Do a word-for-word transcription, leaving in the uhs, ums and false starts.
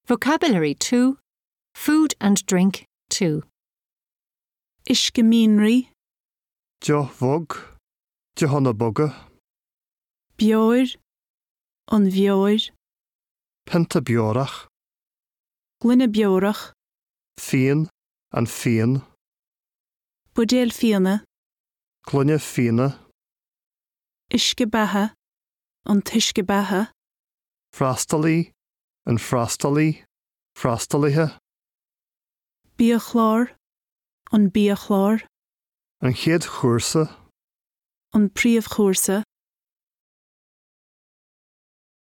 Vocabulary two. Food and drink two. Ishkeminri, Jo vog, Johanna boga, Bjóir, an bjóir, Penta biorach, Glynne bjórach, Fien and Fien, Budéil fianna, Clunne Fiena, Ishkebatha, an tishkebatha, Frastali and Frastali, Frastalihe, Biachlár, an biachlár, and Chéad Chursa, an príomh chóirsa,